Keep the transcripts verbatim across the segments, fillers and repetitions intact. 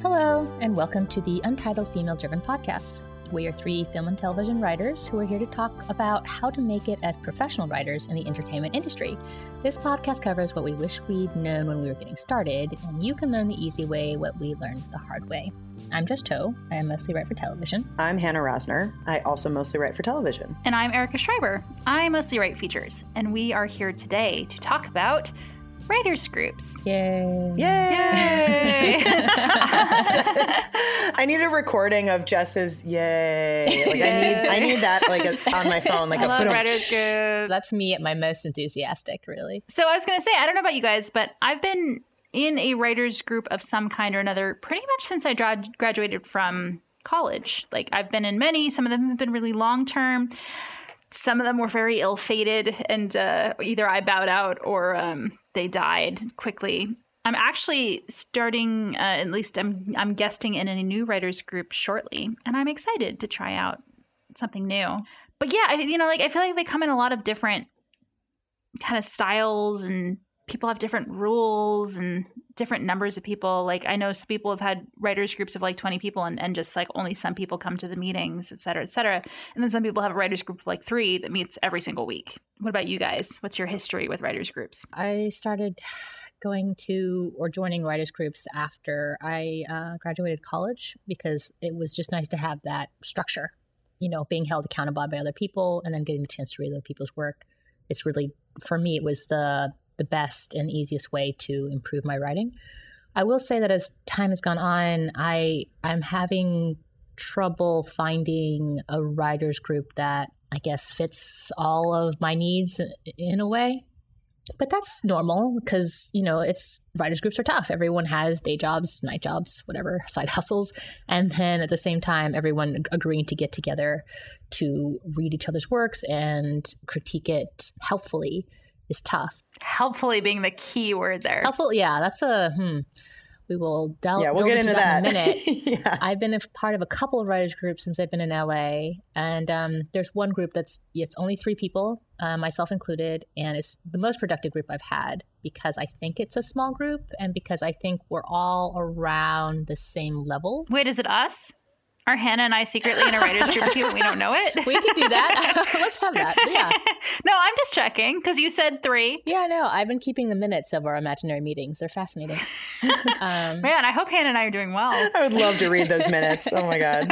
Hello, and welcome to the Untitled Female Driven Podcast. We are three film and television writers who are here to talk about how to make it as professional writers in the entertainment industry. This podcast covers what we wish we'd known when we were getting started, and you can learn the easy way what we learned the hard way. I'm Jess Toe. I mostly write for television. I'm Hannah Rosner. I also mostly write for television. And I'm Erica Schreiber. I mostly write features, and we are here today to talk about writers groups. Yay. Yay! Yay! I need a recording of Jess's yay. Like yay. I need I need that like a, on my phone. Like I a love writers groups. That's me at my most enthusiastic, really. So I was going to say, I don't know about you guys, but I've been in a writers group of some kind or another pretty much since I dra- graduated from college. Like I've been in many. Some of them have been really long term. Some of them were very ill-fated, and uh, either I bowed out or um, they died quickly. I'm actually starting, uh, at least I'm I'm guesting in a new writers group shortly, and I'm excited to try out something new. But yeah, I, you know, like I feel like they come in a lot of different kind of styles, and people have different rules and different numbers of people. Like I know some people have had writers groups of like twenty people and, and just like only some people come to the meetings, et cetera, et cetera. And then some people have a writers group of like three that meets every single week. What about you guys? What's your history with writers groups? I started going to or joining writers groups after I uh, graduated college because it was just nice to have that structure, you know, being held accountable by other people and then getting the chance to read other people's work. It's really, for me, it was the the best and easiest way to improve my writing. I will say that as time has gone on, I, I'm having trouble finding a writers group that I guess fits all of my needs in a way. But that's normal because, you know, it's writers groups are tough. Everyone has day jobs, night jobs, whatever, side hustles. And then at the same time, everyone agreeing to get together to read each other's works and critique it helpfully is tough. Helpfully being the key word there. Helpful, yeah, that's a, hmm. We will delve, yeah, we'll delve get into, into that, that in a minute. yeah. I've been a part of a couple of writers groups since I've been in L A. And um, there's one group that's, it's only three people, uh, myself included. And it's the most productive group I've had because I think it's a small group and because I think we're all around the same level. Wait, is it us? Are Hannah and I secretly in a writer's group with you and we don't know it? We could do that. Let's have that. Yeah. No, I'm just checking because you said three. Yeah, no, I've been keeping the minutes of our imaginary meetings. They're fascinating. Um, Man, I hope Hannah and I are doing well. I would love to read those minutes. Oh my God.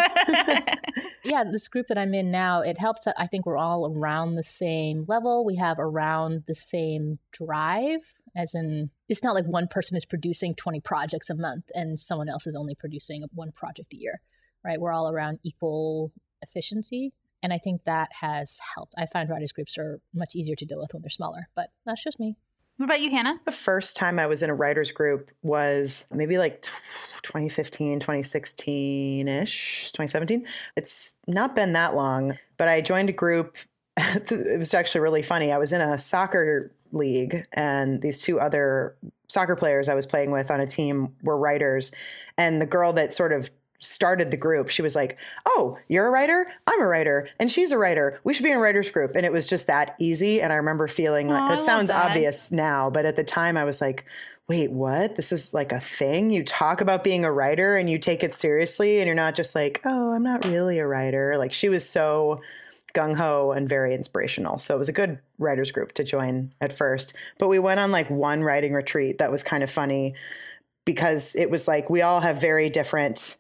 Yeah, this group that I'm in now, it helps that I think we're all around the same level. We have around the same drive, as in it's not like one person is producing twenty projects a month and someone else is only producing one project a year. Right, we're all around equal efficiency, and I think that has helped. I find writers groups are much easier to deal with when they're smaller, but that's just me. What about you, Hannah? The first time I was in a writers group was maybe like twenty fifteen, twenty sixteen-ish, twenty seventeen. It's not been that long, but I joined a group. It was actually really funny. I was in a soccer league, and these two other soccer players I was playing with on a team were writers, and the girl that sort of started the group, she was like, oh, you're a writer? I'm a writer. And she's a writer. We should be in a writers group. And it was just that easy. And I remember feeling like, oh, it sounds that. obvious now, but at the time I was like, wait, what? This is like a thing? You talk about being a writer and you take it seriously and you're not just like, oh, I'm not really a writer. Like she was so gung-ho and very inspirational. So it was a good writers group to join at first. But we went on like one writing retreat that was kind of funny because it was like we all have very different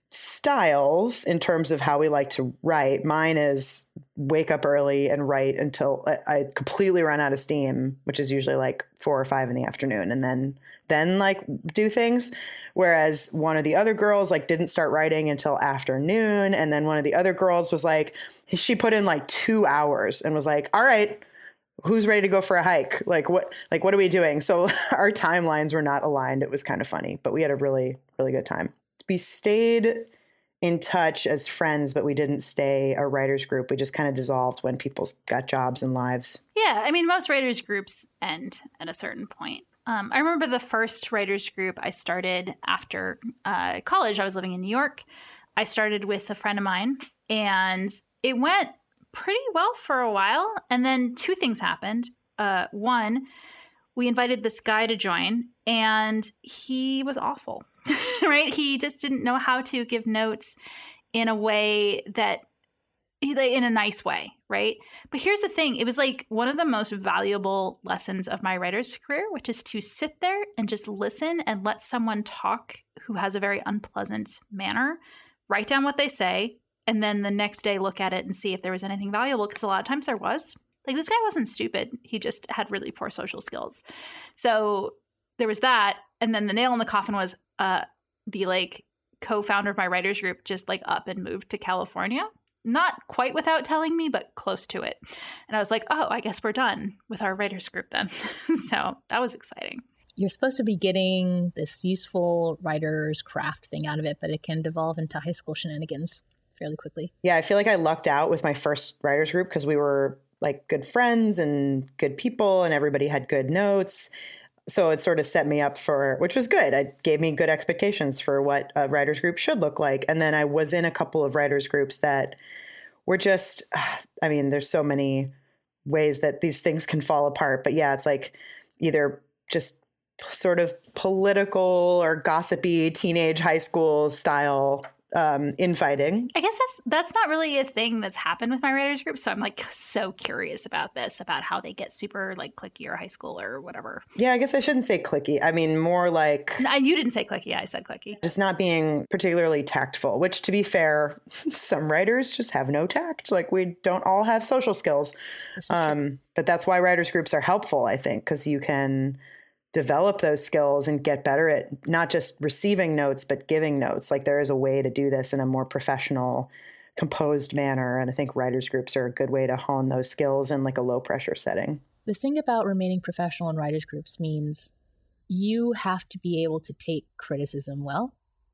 styles in terms of how we like to write. Mine is wake up early and write until I completely run out of steam, which is usually like four or five in the afternoon, and then then like do things. Whereas one of the other girls like didn't start writing until afternoon, and then one of the other girls was like, she put in like two hours and was like, all right, who's ready to go for a hike? Like what, like what are we doing? So our timelines were not aligned. It was kind of funny, but we had a really, really good time. We stayed in touch as friends, but we didn't stay a writers group. We just kind of dissolved when people got jobs and lives. Yeah, I mean, most writers groups end at a certain point. Um, I remember the first writers group I started after uh, college. I was living in New York. I started with a friend of mine, and it went pretty well for a while. And then two things happened. Uh, one, we invited this guy to join, and he was awful. right? He just didn't know how to give notes in a way that, in a nice way, right? But here's the thing. It was like one of the most valuable lessons of my writer's career, which is to sit there and just listen and let someone talk who has a very unpleasant manner, write down what they say, and then the next day look at it and see if there was anything valuable, because a lot of times there was. Like, this guy wasn't stupid. He just had really poor social skills. So there was that. And then the nail in the coffin was uh, the like co-founder of my writer's group just like up and moved to California. Not quite without telling me, but close to it. And I was like, oh, I guess we're done with our writer's group then. So that was exciting. You're supposed to be getting this useful writer's craft thing out of it, but it can devolve into high school shenanigans fairly quickly. Yeah, I feel like I lucked out with my first writer's group because we were like good friends and good people and everybody had good notes. So it sort of set me up for, which was good. It gave me good expectations for what a writer's group should look like. And then I was in a couple of writer's groups that were just, I mean, there's so many ways that these things can fall apart. But yeah, it's like either just sort of political or gossipy teenage high school style um, infighting. I guess that's that's not really a thing that's happened with my writers group. So I'm like so curious about this, about how they get super like cliquey or high school or whatever. Yeah, I guess I shouldn't say cliquey. I mean, more like... No, you didn't say cliquey. I said cliquey. Just not being particularly tactful, which to be fair, some writers just have no tact. Like we don't all have social skills. Um, but that's why writers groups are helpful, I think, because you can develop those skills and get better at not just receiving notes, but giving notes. Like there is a way to do this in a more professional, composed manner. And I think writers groups are a good way to hone those skills in like a low pressure setting. The thing about remaining professional in writers groups means you have to be able to take criticism well,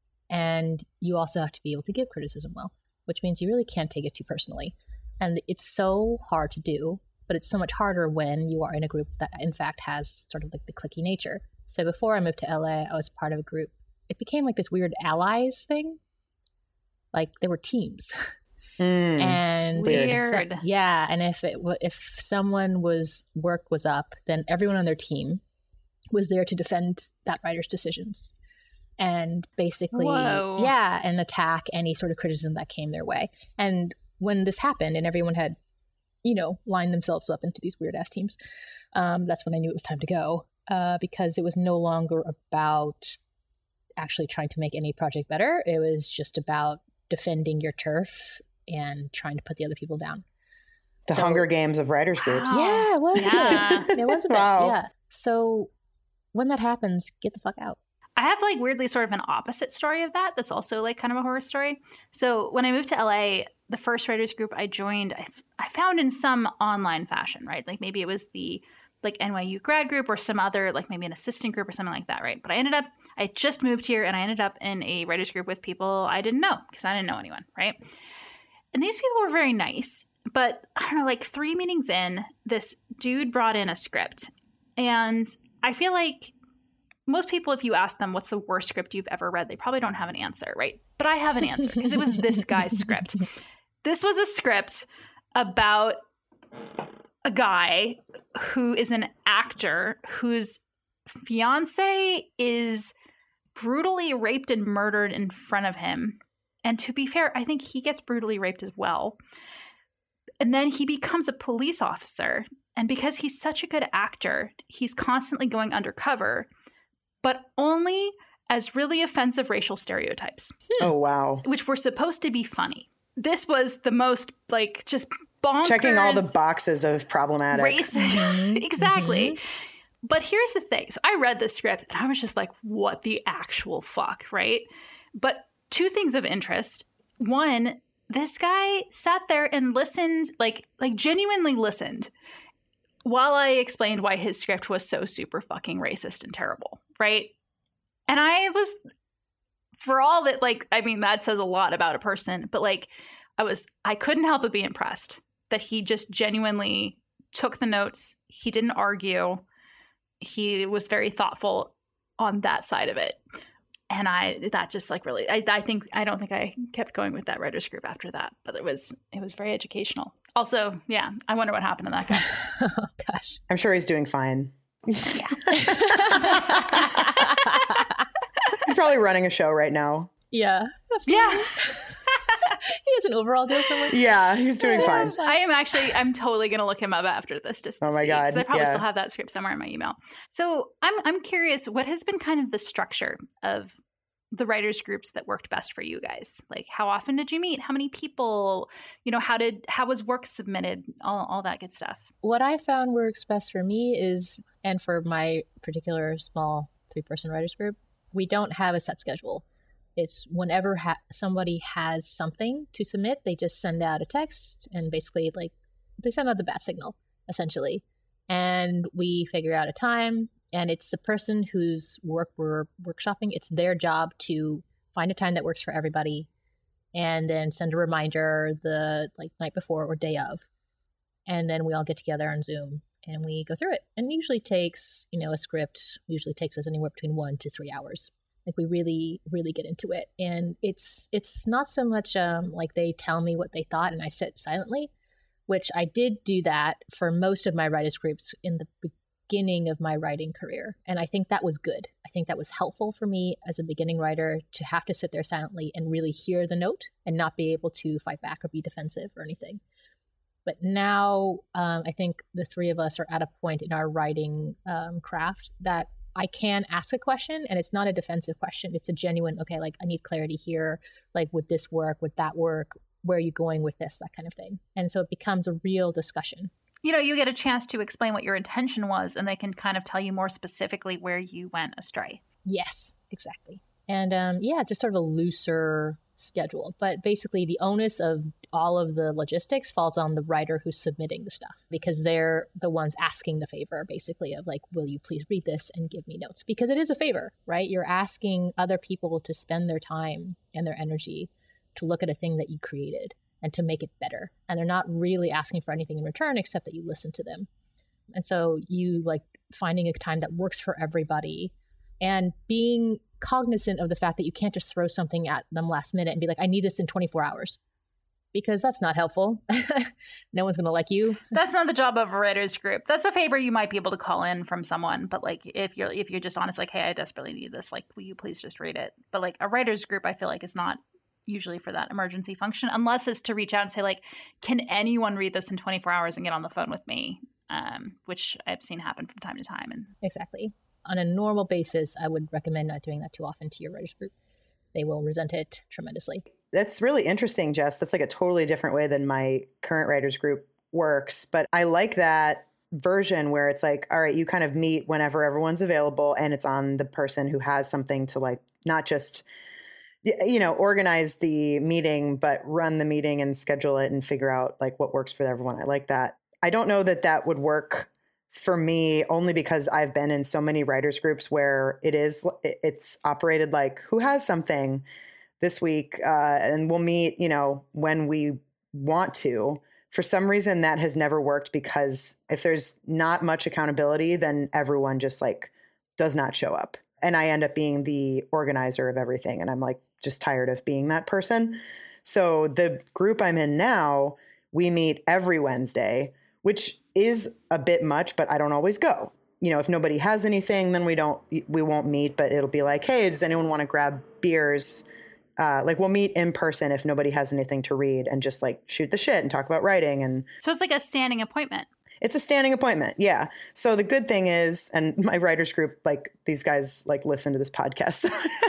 and you also have to be able to give criticism well, which means you really can't take it too personally. And it's so hard to do, but it's so much harder when you are in a group that in fact has sort of like the cliquey nature. So before I moved to L A, I was part of a group. It became like this weird allies thing. Like there were teams. Mm, and weird. So, yeah. And if it if someone was work was up, then everyone on their team was there to defend that writer's decisions. And basically, Whoa. yeah, and attack any sort of criticism that came their way. And when this happened and everyone had, you know, line themselves up into these weird ass teams. Um, that's when I knew it was time to go uh, because it was no longer about actually trying to make any project better. It was just about defending your turf and trying to put the other people down. The so, Hunger Games of writers groups. Wow. Yeah, it was. Yeah. It was a bit. Wow. Yeah. So when that happens, get the fuck out. I have like weirdly sort of an opposite story of that. That's also like kind of a horror story. So when I moved to L A, the first writers group I joined, I, f- I found in some online fashion, right? Like maybe it was the like N Y U grad group or some other, like maybe an assistant group or something like that, right? But I ended up, I just moved here and I ended up in a writers group with people I didn't know because I didn't know anyone, right? And these people were very nice, but I don't know, like three meetings in, this dude brought in a script. And I feel like most people, if you ask them what's the worst script you've ever read, they probably don't have an answer, right? But I have an answer because it was this guy's script. This was a script about a guy who is an actor whose fiance is brutally raped and murdered in front of him. And to be fair, I think he gets brutally raped as well. And then he becomes a police officer. And because he's such a good actor, he's constantly going undercover, but only as really offensive racial stereotypes. Oh, wow. Which were supposed to be funny. This was the most, like, just bonkers. Checking all the boxes of problematic. Racist. Exactly. Mm-hmm. But here's the thing. So I read this script and I was just like, what the actual fuck, right? But two things of interest. One, this guy sat there and listened, like, like genuinely listened while I explained why his script was so super fucking racist and terrible, right? And I was, for all that, like, I mean, that says a lot about a person, but like, I was, I couldn't help but be impressed that he just genuinely took the notes. He didn't argue. He was very thoughtful on that side of it. And I, that just like really, I, I think, I don't think I kept going with that writers group after that, but it was, it was very educational. Also, yeah, I wonder what happened to that guy. Oh, gosh. I'm sure he's doing fine. Yeah. He's probably probably running a show right now. Yeah. Absolutely. Yeah. He has an overall deal somewhere. Yeah, he's doing fine. I am actually, I'm totally going to look him up after this just to Oh my see, God, because I probably yeah. still have that script somewhere in my email. So I'm, I'm curious, what has been kind of the structure of the writers groups that worked best for you guys? Like, how often did you meet? How many people? You know, how did how was work submitted? All, all that good stuff. What I found works best for me is, and for my particular small three-person writers group, we don't have a set schedule. It's whenever ha- somebody has something to submit, they just send out a text and basically like they send out the bat signal essentially, and we figure out a time. And it's the person whose work we're workshopping. It's their job to find a time that works for everybody, and then send a reminder the like night before or day of, and then we all get together on Zoom and we go through it. And it usually takes, you know, a script usually takes us anywhere between one to three hours. Like we really, really get into it, and it's it's not so much um, like they tell me what they thought and I sit silently, which I did do that for most of my writers groups in the beginning of my writing career. And I think that was good. I think that was helpful for me as a beginning writer to have to sit there silently and really hear the note and not be able to fight back or be defensive or anything. But now um, I think the three of us are at a point in our writing um, craft that I can ask a question, and it's not a defensive question. It's a genuine, okay, like I need clarity here. Like, would this work? Would that work? Where are you going with this? That kind of thing. And so it becomes a real discussion. You know, you get a chance to explain what your intention was, and they can kind of tell you more specifically where you went astray. Yes, exactly. And um, yeah, just sort of a looser schedule. But basically the onus of all of the logistics falls on the writer who's submitting the stuff, because they're the ones asking the favor, basically, of like, will you please read this and give me notes? Because it is a favor, right? You're asking other people to spend their time and their energy to look at a thing that you created and to make it better. And they're not really asking for anything in return except that you listen to them. And so you like finding a time that works for everybody and being cognizant of the fact that you can't just throw something at them last minute and be like, I need this in twenty-four hours, because that's not helpful. No one's going to like you. That's not the job of a writer's group. That's a favor you might be able to call in from someone. But like, if you're, if you're just honest, like, hey, I desperately need this, like, will you please just read it? But like a writer's group, I feel like is not usually for that emergency function, unless it's to reach out and say like, can anyone read this in twenty-four hours and get on the phone with me? Um, which I've seen happen from time to time. And exactly. On a normal basis, I would recommend not doing that too often to your writers group. They will resent it tremendously. That's really interesting, Jess. That's like a totally different way than my current writers group works. But I like that version where it's like, all right, you kind of meet whenever everyone's available, and it's on the person who has something to like, not just, you know, organize the meeting, but run the meeting and schedule it and figure out like what works for everyone. I like that. I don't know that that would work for me, only because I've been in so many writers groups where it is, it's operated like, who has something this week, uh, and we'll meet, you know, when we want to. For some reason, that has never worked, because if there's not much accountability, then everyone just like does not show up. And I end up being the organizer of everything. And I'm like, just tired of being that person. So the group I'm in now, we meet every Wednesday, which is a bit much, but I don't always go. You know, if nobody has anything, then we don't, we won't meet, but it'll be like, hey, does anyone want to grab beers? Uh, like we'll meet in person if nobody has anything to read, and just like shoot the shit and talk about writing. And so it's like a standing appointment. It's a standing appointment. Yeah. So the good thing is, and my writers group, like these guys like listen to this podcast.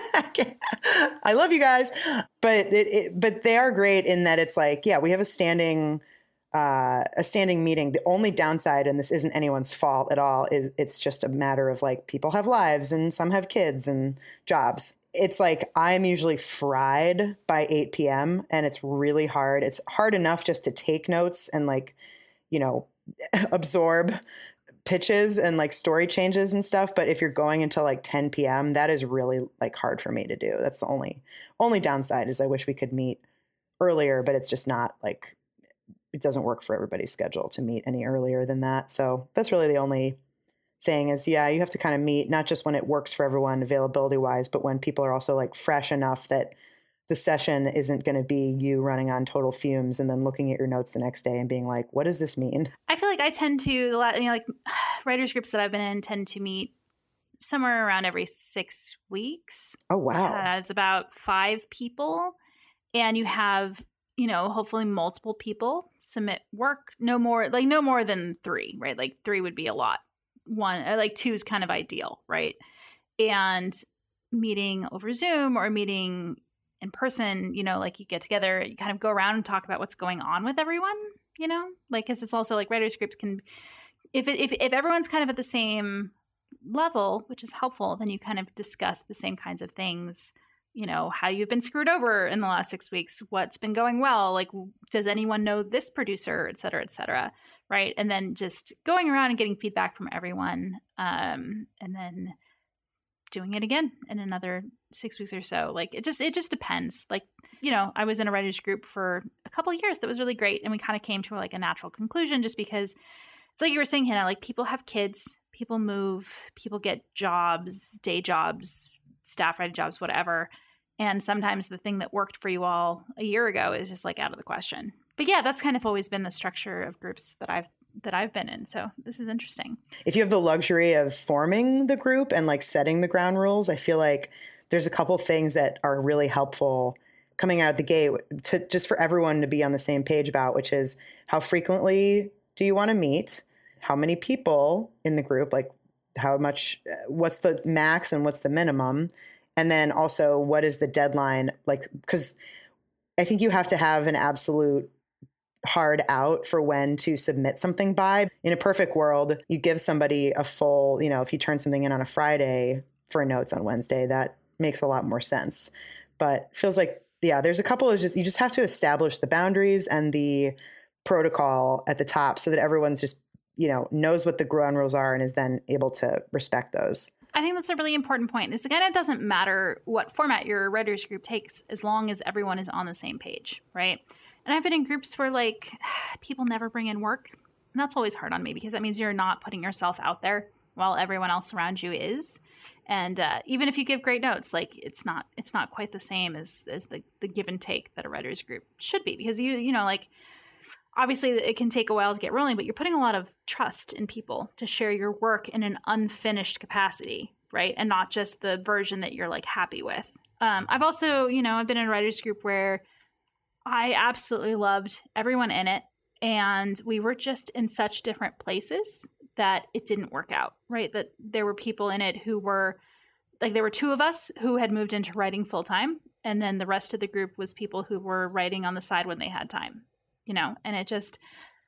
I love you guys, but it, it, but they are great in that it's like, yeah, we have a standing Uh, a standing meeting. The only downside, and this isn't anyone's fault at all, is it's just a matter of like, people have lives and some have kids and jobs. It's like, I'm usually fried by eight p.m. and it's really hard. It's hard enough just to take notes and like, you know, absorb pitches and like story changes and stuff. But if you're going until like ten p.m., that is really like hard for me to do. That's the only, only downside. Is I wish we could meet earlier, but it's just not like, it doesn't work for everybody's schedule to meet any earlier than that. So that's really the only thing is, yeah, you have to kind of meet, not just when it works for everyone availability wise, but when people are also like fresh enough that the session isn't going to be you running on total fumes and then looking at your notes the next day and being like, what does this mean? I feel like I tend to, you know, like writers groups that I've been in tend to meet somewhere around every six weeks. Oh, wow. Uh, it's about five people. And you have, you know, hopefully multiple people submit work. No more, like no more than three, right? Like three would be a lot. One, like two is kind of ideal, right? And meeting over Zoom or meeting in person, you know, like you get together, you kind of go around and talk about what's going on with everyone, you know, like, cause it's also like writers groups can, if, it, if, if everyone's kind of at the same level, which is helpful, then you kind of discuss the same kinds of things, you know, how you've been screwed over in the last six weeks, what's been going well, like, does anyone know this producer, et cetera, et cetera, right? And then just going around and getting feedback from everyone, um, and then doing it again in another six weeks or so. Like, it just, it just depends. Like, you know, I was in a writer's group for a couple of years that was really great, and we kind of came to like a natural conclusion just because it's like you were saying, Hannah, like people have kids, people move, people get jobs, day jobs, staff writing jobs, whatever. And sometimes the thing that worked for you all a year ago is just like out of the question. But yeah, that's kind of always been the structure of groups that I've that I've been in. So this is interesting. If you have the luxury of forming the group and like setting the ground rules, I feel like there's a couple things that are really helpful coming out the gate to just for everyone to be on the same page about, which is how frequently do you want to meet? How many people in the group? Like how much, what's the max and what's the minimum? And then also what is the deadline? Like, because I think you have to have an absolute hard out for when to submit something by. In a perfect world, you give somebody a full, you know, if you turn something in on a Friday for notes on Wednesday, that makes a lot more sense. But it feels like, yeah, there's a couple of just, you just have to establish the boundaries and the protocol at the top so that everyone's just, you know, knows what the ground rules are and is then able to respect those. I think that's a really important point. Is again, it doesn't matter what format your writers group takes as long as everyone is on the same page, right? And I've been in groups where like people never bring in work. And that's always hard on me because that means you're not putting yourself out there while everyone else around you is. And uh, even if you give great notes, like it's not it's not quite the same as as the, the give and take that a writers group should be, because you you know like obviously it can take a while to get rolling, but you're putting a lot of trust in people to share your work in an unfinished capacity, right? And not just the version that you're like happy with. Um, I've also, you know, I've been in a writers group where I absolutely loved everyone in it, and we were just in such different places that it didn't work out, right? That there were people in it who were, like there were two of us who had moved into writing full time, and then the rest of the group was people who were writing on the side when they had time, you know, and it just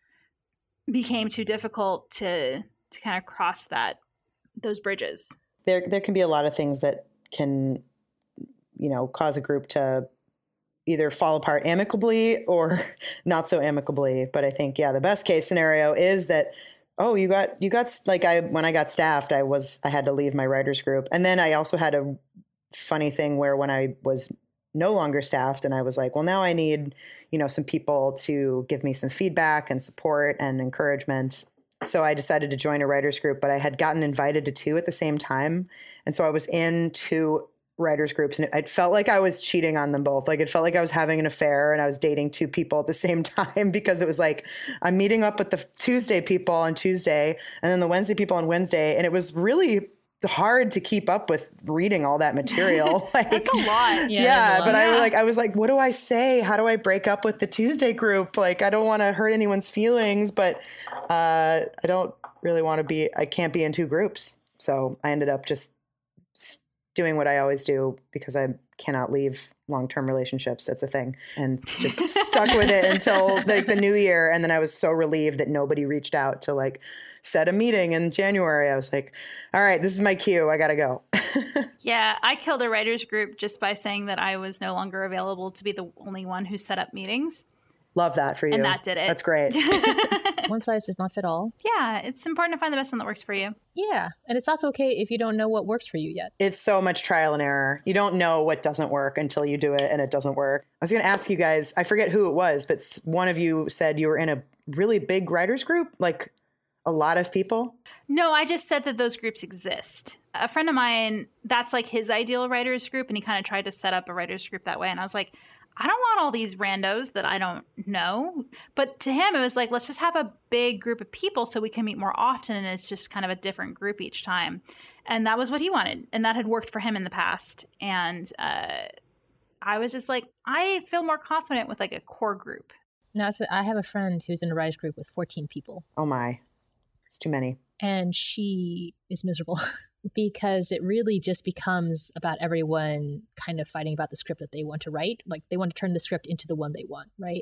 became too difficult to to kind of cross that those bridges. There there can be a lot of things that can, you know, cause a group to either fall apart amicably or not so amicably. But I think, yeah, the best case scenario is that, oh, you got, you got, like I, when I got staffed, I was, I had to leave my writers group. And then I also had a funny thing where when I was no longer staffed and I was like, well, now I need, you know, some people to give me some feedback and support and encouragement. So I decided to join a writers group, but I had gotten invited to two at the same time. And so I was in two writers groups and it felt like I was cheating on them both. Like it felt like I was having an affair and I was dating two people at the same time, because it was like, I'm meeting up with the Tuesday people on Tuesday and then the Wednesday people on Wednesday. And it was really hard to keep up with reading all that material. Like, that's a lot. Yeah. yeah a lot. But yeah. I was like, I was like, what do I say? How do I break up with the Tuesday group? Like, I don't want to hurt anyone's feelings, but uh, I don't really want to be, I can't be in two groups. So I ended up just doing what I always do because I cannot leave long-term relationships. That's a thing. And just stuck with it until like the new year. And then I was so relieved that nobody reached out to like set a meeting in January. I was like, all right, this is my cue. I got to go. Yeah. I killed a writers group just by saying that I was no longer available to be the only one who set up meetings. Love that for you. And that did it. That's great. One size does not fit all. Yeah. It's important to find the best one that works for you. Yeah. And it's also okay if you don't know what works for you yet. It's so much trial and error. You don't know what doesn't work until you do it and it doesn't work. I was going to ask you guys, I forget who it was, but one of you said you were in a really big writers group, like a lot of people. No, I just said that those groups exist. A friend of mine, that's like his ideal writers group. And he kind of tried to set up a writers group that way. And I was like, I don't want all these randos that I don't know. But to him, it was like, let's just have a big group of people so we can meet more often. And it's just kind of a different group each time. And that was what he wanted. And that had worked for him in the past. And uh, I was just like, I feel more confident with like a core group. Now, so I have a friend who's in a writers group with fourteen people. Oh my, it's too many. And she is miserable because it really just becomes about everyone kind of fighting about the script that they want to write. Like they want to turn the script into the one they want, right?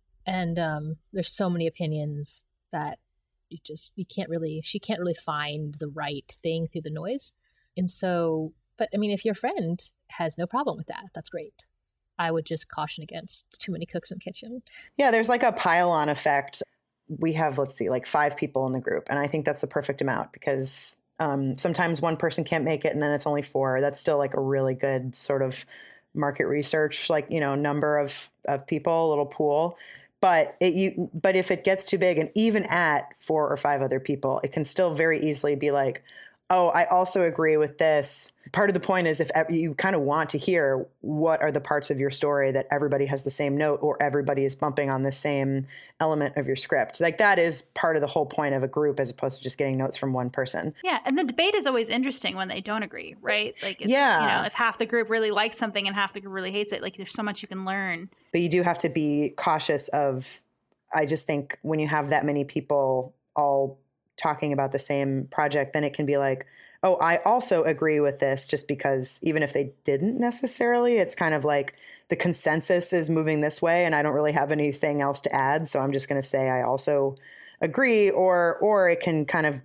And um, there's so many opinions that you just, you can't really, she can't really find the right thing through the noise. And so, but I mean, if your friend has no problem with that, that's great. I would just caution against too many cooks in the kitchen. Yeah, there's like a pile-on effect. We have, let's see, like five people in the group. And I think that's the perfect amount because um, sometimes one person can't make it and then it's only four. That's still like a really good sort of market research, like, you know, number of, of people, a little pool. But it, you, but if it gets too big and even at four or five other people, it can still very easily be like, oh, I also agree with this. Part of the point is if you kind of want to hear what are the parts of your story that everybody has the same note or everybody is bumping on the same element of your script. Like that is part of the whole point of a group as opposed to just getting notes from one person. Yeah. And the debate is always interesting when they don't agree, right? Like, it's, yeah. you know, if half the group really likes something and half the group really hates it, like there's so much you can learn. But you do have to be cautious of, I just think when you have that many people all talking about the same project, then it can be like, oh, I also agree with this just because even if they didn't necessarily, it's kind of like the consensus is moving this way and I don't really have anything else to add. So I'm just going to say I also agree. Or, or it can kind of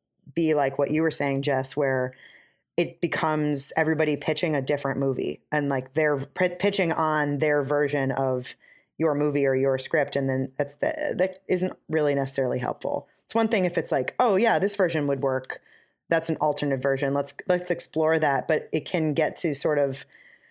be like what you were saying, Jess, where it becomes everybody pitching a different movie and like they're p- pitching on their version of your movie or your script. And then that's the, that isn't really necessarily helpful. It's one thing if it's like, oh yeah, this version would work. That's an alternate version. Let's let's explore that. But it can get to sort of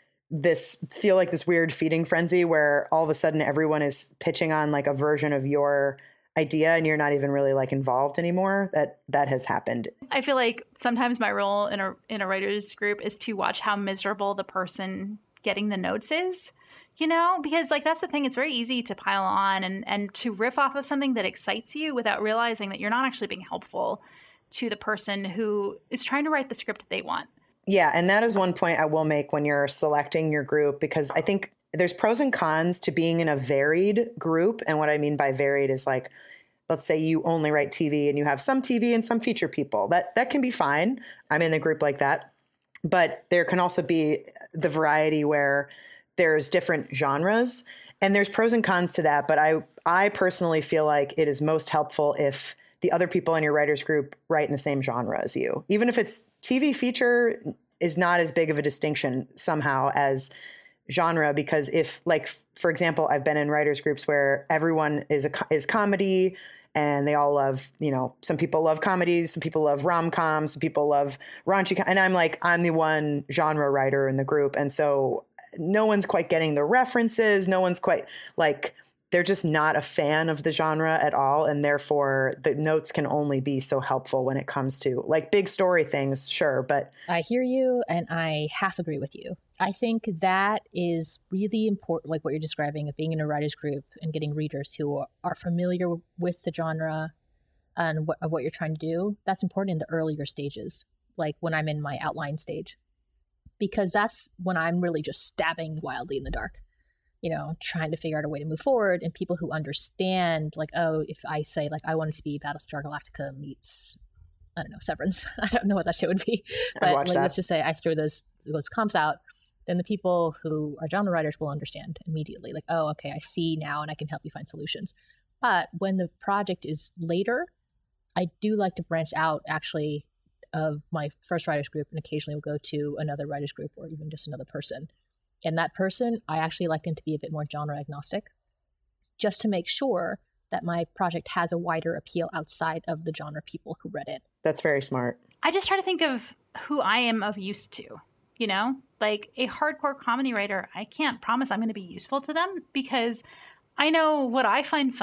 this feel like this weird feeding frenzy where all of a sudden everyone is pitching on like a version of your idea and you're not even really like involved anymore. That that has happened. I feel like sometimes my role in a in a writer's group is to watch how miserable the person getting the notes is, you know, because like that's the thing. It's very easy to pile on and and to riff off of something that excites you without realizing that you're not actually being helpful to the person who is trying to write the script that they want. Yeah. And that is one point I will make when you're selecting your group, because I think there's pros and cons to being in a varied group. And what I mean by varied is like, let's say you only write T V and you have some T V and some feature people. That that can be fine. I'm in a group like that. But there can also be the variety where there's different genres and there's pros and cons to that. But I I personally feel like it is most helpful if the other people in your writers group write in the same genre as you. Even if it's T V feature is not as big of a distinction somehow as genre, because if like, for example, I've been in writers groups where everyone is a is comedy and they all love, you know, some people love comedies, some people love rom-coms, some people love raunchy. And I'm like, I'm the one genre writer in the group. And so no one's quite getting the references. No one's quite like, they're just not a fan of the genre at all. And therefore the notes can only be so helpful when it comes to like big story things. Sure. But I hear you and I half agree with you. I think that is really important, like what you're describing of being in a writer's group and getting readers who are familiar with the genre and what, of what you're trying to do. That's important in the earlier stages, like when I'm in my outline stage, because that's when I'm really just stabbing wildly in the dark. You know, trying to figure out a way to move forward, and people who understand, like, oh, if I say, like, I want it to be Battlestar Galactica meets, I don't know, Severance. I don't know what that show would be. But like, let's just say I throw those those comps out, then the people who are genre writers will understand immediately. Like, oh, okay, I see now, and I can help you find solutions. But when the project is later, I do like to branch out, actually, of my first writers group, and occasionally will go to another writers group or even just another person. And that person, I actually like them to be a bit more genre agnostic, just to make sure that my project has a wider appeal outside of the genre people who read it. That's very smart. I just try to think of who I am of use to, you know, like a hardcore comedy writer. I can't promise I'm going to be useful to them because I know what I find funny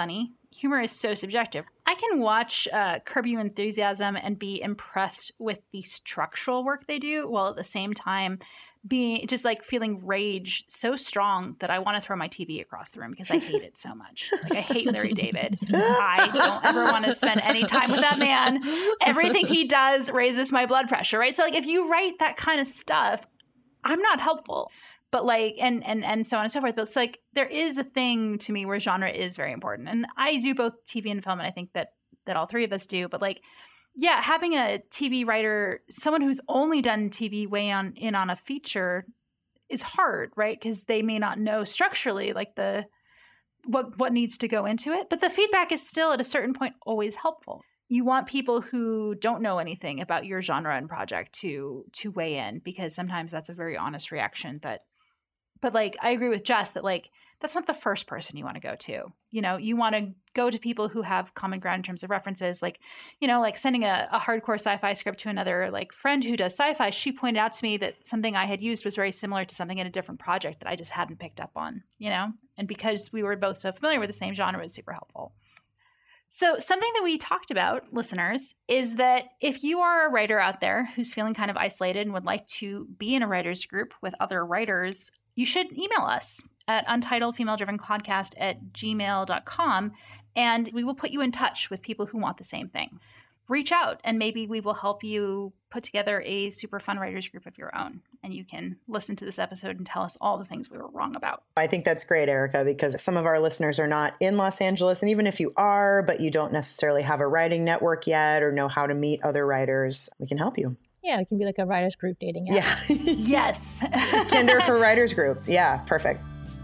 humor is so subjective. I can watch uh, Curb Your Enthusiasm and be impressed with the structural work they do, while at the same time being just like feeling rage so strong that I want to throw my T V across the room because I hate it so much. Like, I hate Larry David. I don't ever want to spend any time with that man. Everything he does raises my blood pressure, right? So like, if you write that kind of stuff, I'm not helpful. But like, and, and, and so on and so forth. But it's like, there is a thing to me where genre is very important. And I do both T V and film. And I think that, that all three of us do. But like, yeah, having a T V writer, someone who's only done T V weigh on in on a feature is hard, right? Because they may not know structurally like the, what, what needs to go into it. But the feedback is still at a certain point always helpful. You want people who don't know anything about your genre and project to, to weigh in, because sometimes that's a very honest reaction that, but like, I agree with Jess that like, that's not the first person you want to go to. You know, you want to go to people who have common ground in terms of references. Like, you know, like sending a, a hardcore sci-fi script to another like friend who does sci-fi. She pointed out to me that something I had used was very similar to something in a different project that I just hadn't picked up on, you know? And because we were both so familiar with the same genre, it was super helpful. So something that we talked about, listeners, is that if you are a writer out there who's feeling kind of isolated and would like to be in a writer's group with other writers, you should email us at untitled female driven podcast at gmail dot com, and we will put you in touch with people who want the same thing. Reach out, and maybe we will help you put together a super fun writers group of your own, and you can listen to this episode and tell us all the things we were wrong about. I think that's great, Erica, because some of our listeners are not in Los Angeles, and even if you are, but you don't necessarily have a writing network yet or know how to meet other writers, we can help you. Yeah, it can be like a writers group dating app. Yeah. Yes. Tinder for writers group. Yeah, perfect.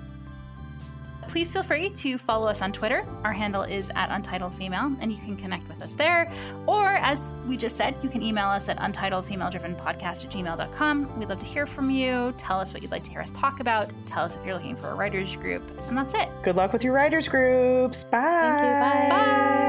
Please feel free to follow us on Twitter. Our handle is at Untitled Female, and you can connect with us there. Or, as we just said, you can email us at untitled female driven podcast at gmail dot com. We'd love to hear from you. Tell us what you'd like to hear us talk about. Tell us if you're looking for a writers group. And that's it. Good luck with your writers groups. Bye. Thank you. Bye. Bye.